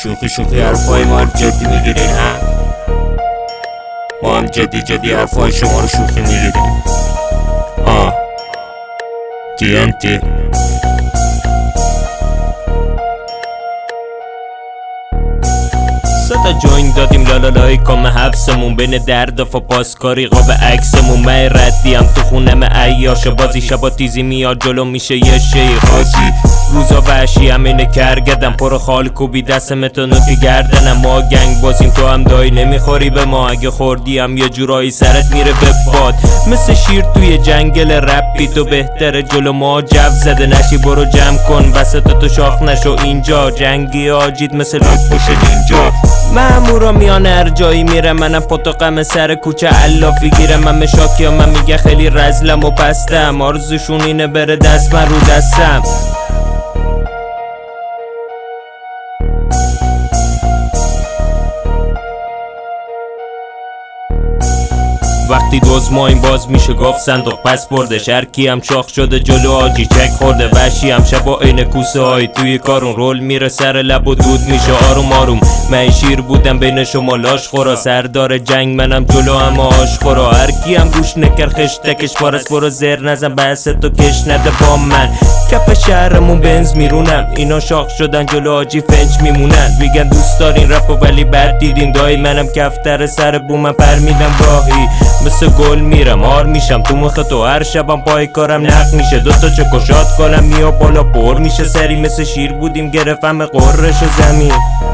شوخی حرفای ما رو جدی میگیرین ها؟ ما هم جدی حرفای شما رو شوخی میگیریم. TNT ستا جوین دادیم لالالای کام حبسمون بین درد و پاسکاری قاب عکسمون. من ردیم تو خونم عیاش بازی شبا تیزی میاد جلو میشه یه شیخ حاجی. روزا وحشی همینه کرگدم پر خال کوبی دستم تونو که گردنم. ما گنگ بازیم تو هم دایی نمیخوری به ما. اگه خوردی هم یه جورایی سرت میره به باد. مثل شیر توی جنگل رپی تو بهتره جلو ما جو زده نشی. برو جمع کن وسط تو شاخ نشو اینجا. جنگی آجید مثل لک باشه اینجا. مامورا میان هر جایی میرم منم پتوقم سر کوچه علافی گیرم. من شاکی من میگه خیلی رزلم و پستم. آرزوشون اینه بره دست من رو دستم. وقتی دوز مایم باز میشه گفت صندوق پس بردش. هر کی هم شاخ شده جلو آجی چک خورده. وحشی هم شبا این کوسه های توی کارون رول میره سر لب و دود میشه آروم. من شیر بودم بین شما لاش خورا. سردار جنگ منم جلو هم آش خورا. هر کی هم گوش نکر خشتکش پارس. برو زر نزن بحث تو کش نده با من. کف شهرمون بنز میرونم. اینا شاخ شدن جلو آجی فنچ میمونن. میگن دوست دارین رپو ولی بد دیدین دایی. منم کفتر سر بومم پر میدم راهی. مثل گل میرم آر میشم تو مخ تو. هر شبم پای کارم نق میشه. دوتا چکشات کنم میاد بالا پر میشه سری. مثل شیر بودیم گرفتم قررش زمین.